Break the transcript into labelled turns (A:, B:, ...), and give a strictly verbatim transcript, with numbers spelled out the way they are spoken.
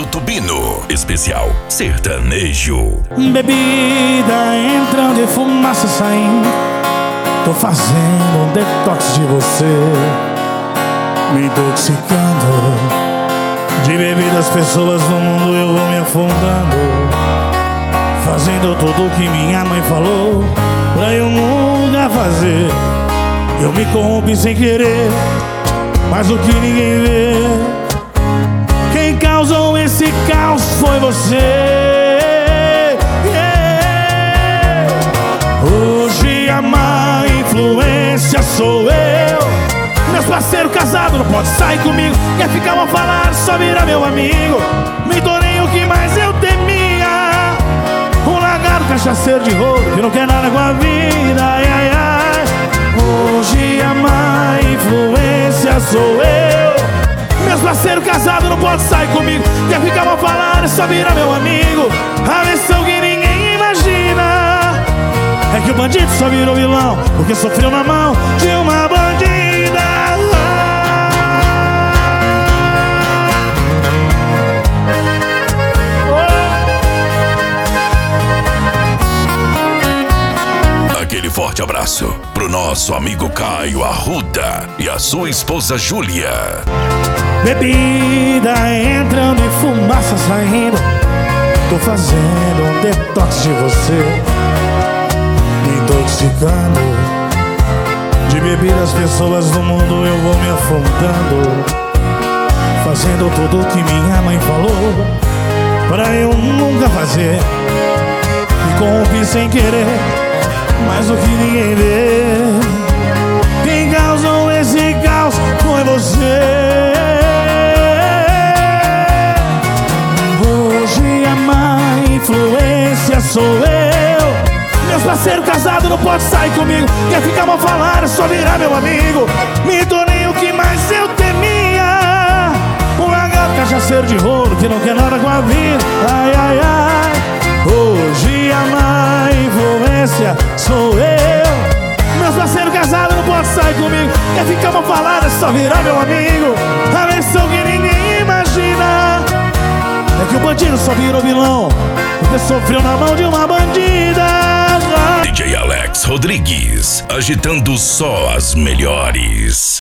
A: Tubino, especial sertanejo.
B: Bebida entrando e fumaça saindo, tô fazendo um detox de você, me intoxicando. De bebidas, pessoas no mundo eu vou me afundando, fazendo tudo que minha mãe falou pra eu nunca fazer. Eu me corrompi sem querer, mas o que ninguém vê, quem causou esse caos foi você. Yeah. Hoje a má influência sou eu. Meus parceiros casados não pode sair comigo, quer ficar mal falado, só vira meu amigo. Me tornei o que mais eu temia, um lagarto cachaceiro de rolo que não quer nada com a vida. Ai, ai, ai. Hoje a má influência sou eu. Meus parceiros casados não pode sair comigo, quer ficar mal falado, só vira meu amigo. A versão que ninguém imagina é que o bandido só virou vilão porque sofreu na mão de uma bandida.
A: Aquele forte abraço pro nosso amigo Caio Arruda e a sua esposa Júlia.
B: Bebida entrando e fumaça saindo, tô fazendo um detox de você, me intoxicando. De bebidas, pessoas no mundo eu vou me afundando, fazendo tudo que minha mãe falou pra eu nunca fazer. Me corrompi sem querer, mas o que ninguém vê, quem causou esse caos foi você. Hoje a má influência sou eu. Meus parceiros casados não pode sair comigo, quer ficar mal falado, só virar meu amigo. Me tornei o que mais eu temia, um lagarto cachaceiro de rolo que não quer nada com a vida. Ai, ai, ai. Hoje a má influência sou eu. Meus parceiros casados não pode sair comigo, quer ficar mal falado, só virar meu amigo. A versão que ninguém imagina é que o bandido só virou vilão porque sofreu na mão de uma bandida.
A: D J Alex Rodrigues, agitando só as melhores.